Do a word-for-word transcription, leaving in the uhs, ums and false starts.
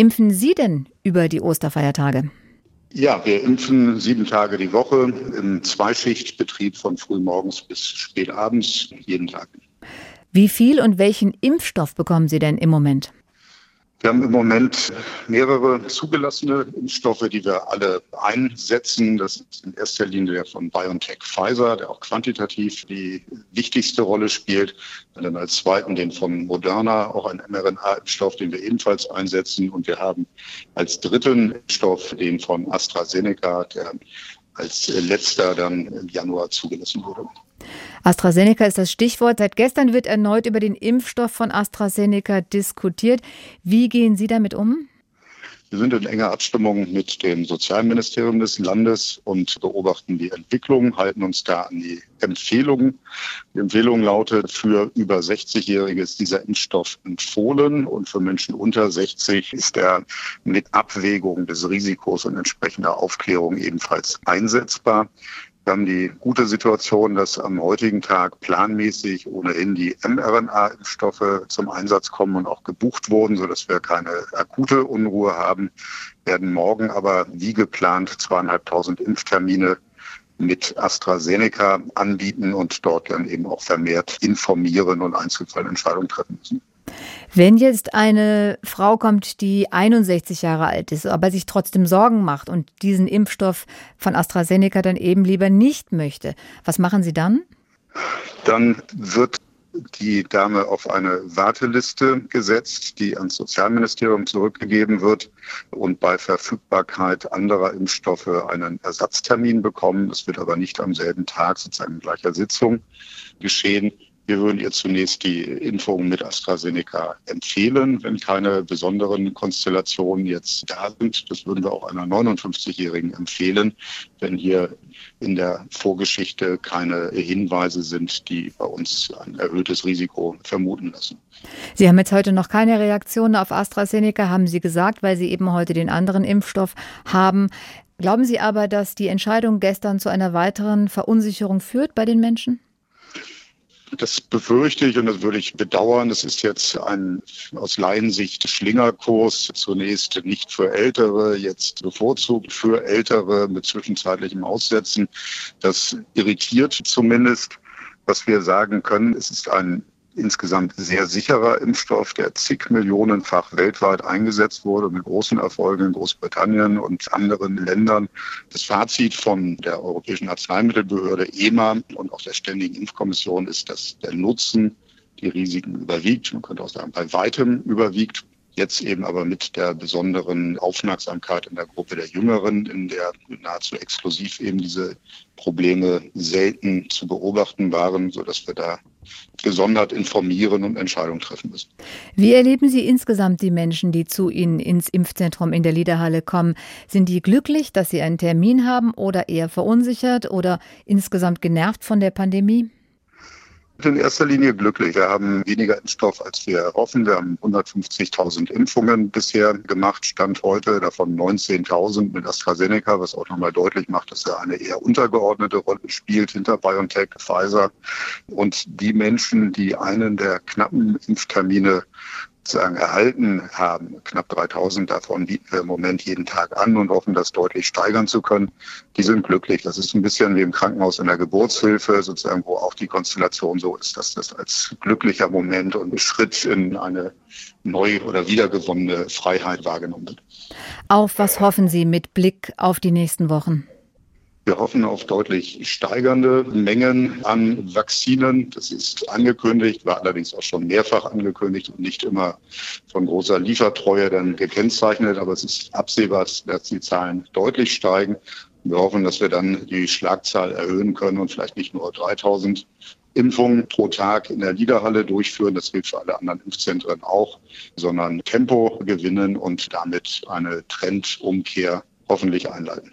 Impfen Sie denn über die Osterfeiertage? Ja, wir impfen sieben Tage die Woche im Zweischichtbetrieb von frühmorgens bis spätabends jeden Tag. Wie viel und welchen Impfstoff bekommen Sie denn im Moment? Wir haben im Moment mehrere zugelassene Impfstoffe, die wir alle einsetzen. Das ist in erster Linie der von BioNTech Pfizer, der auch quantitativ die wichtigste Rolle spielt. Und dann als zweiten den von Moderna, auch ein mRNA-Impfstoff, den wir ebenfalls einsetzen. Und wir haben als dritten Impfstoff den von AstraZeneca, der als letzter dann im Januar zugelassen wurde. AstraZeneca ist das Stichwort. Seit gestern wird erneut über den Impfstoff von AstraZeneca diskutiert. Wie gehen Sie damit um? Wir sind in enger Abstimmung mit dem Sozialministerium des Landes und beobachten die Entwicklung, halten uns da an die Empfehlungen. Die Empfehlung lautet, für über sechzig-Jährige ist dieser Impfstoff empfohlen und für Menschen unter sechzig ist er mit Abwägung des Risikos und entsprechender Aufklärung ebenfalls einsetzbar. Wir haben die gute Situation, dass am heutigen Tag planmäßig ohnehin die mRNA-Impfstoffe zum Einsatz kommen und auch gebucht wurden, sodass wir keine akute Unruhe haben. Wir werden morgen aber wie geplant zweieinhalbtausend Impftermine mit AstraZeneca anbieten und dort dann eben auch vermehrt informieren und Einzelfallentscheidungen treffen müssen. Wenn jetzt eine Frau kommt, die einundsechzig Jahre alt ist, aber sich trotzdem Sorgen macht und diesen Impfstoff von AstraZeneca dann eben lieber nicht möchte, was machen Sie dann? Dann wird die Dame auf eine Warteliste gesetzt, die ans Sozialministerium zurückgegeben wird und bei Verfügbarkeit anderer Impfstoffe einen Ersatztermin bekommen. Das wird aber nicht am selben Tag, sozusagen in gleicher Sitzung geschehen. Wir würden ihr zunächst die Impfung mit AstraZeneca empfehlen, wenn keine besonderen Konstellationen jetzt da sind. Das würden wir auch einer neunundfünfzigjährigen empfehlen, wenn hier in der Vorgeschichte keine Hinweise sind, die bei uns ein erhöhtes Risiko vermuten lassen. Sie haben jetzt heute noch keine Reaktion auf AstraZeneca, haben Sie gesagt, weil Sie eben heute den anderen Impfstoff haben. Glauben Sie aber, dass die Entscheidung gestern zu einer weiteren Verunsicherung führt bei den Menschen? Das befürchte ich und das würde ich bedauern. Es ist jetzt ein aus Laiensicht Schlingerkurs, zunächst nicht für Ältere, jetzt bevorzugt für Ältere mit zwischenzeitlichem Aussetzen. Das irritiert zumindest. Was wir sagen können, es ist ein insgesamt sehr sicherer Impfstoff, der zig Millionenfach weltweit eingesetzt wurde, mit großen Erfolgen in Großbritannien und anderen Ländern. Das Fazit von der Europäischen Arzneimittelbehörde E M A und auch der Ständigen Impfkommission ist, dass der Nutzen die Risiken überwiegt. Man könnte auch sagen, bei weitem überwiegt. Jetzt eben aber mit der besonderen Aufmerksamkeit in der Gruppe der Jüngeren, in der nahezu exklusiv eben diese Probleme selten zu beobachten waren, sodass wir da gesondert informieren und Entscheidungen treffen müssen. Wie erleben Sie insgesamt die Menschen, die zu Ihnen ins Impfzentrum in der Liederhalle kommen? Sind die glücklich, dass sie einen Termin haben oder eher verunsichert oder insgesamt genervt von der Pandemie? In erster Linie glücklich. Wir haben weniger Impfstoff, als wir hoffen. Wir haben hundertfünfzigtausend Impfungen bisher gemacht, Stand heute, davon neunzehntausend mit AstraZeneca, was auch nochmal deutlich macht, dass er eine eher untergeordnete Rolle spielt hinter BioNTech, Pfizer. Und die Menschen, die einen der knappen Impftermine sozusagen erhalten haben, knapp dreitausend davon bieten wir im Moment jeden Tag an und hoffen, das deutlich steigern zu können. Die sind glücklich. Das ist ein bisschen wie im Krankenhaus in der Geburtshilfe, sozusagen, wo auch die Konstellation so ist, dass das als glücklicher Moment und Schritt in eine neu oder wiedergewonnene Freiheit wahrgenommen wird. Auf was hoffen Sie mit Blick auf die nächsten Wochen? Wir hoffen auf deutlich steigernde Mengen an Vakzinen. Das ist angekündigt, war allerdings auch schon mehrfach angekündigt und nicht immer von großer Liefertreue dann gekennzeichnet. Aber es ist absehbar, dass die Zahlen deutlich steigen. Wir hoffen, dass wir dann die Schlagzahl erhöhen können und vielleicht nicht nur dreitausend Impfungen pro Tag in der Liederhalle durchführen. Das gilt für alle anderen Impfzentren auch, sondern Tempo gewinnen und damit eine Trendumkehr hoffentlich einleiten.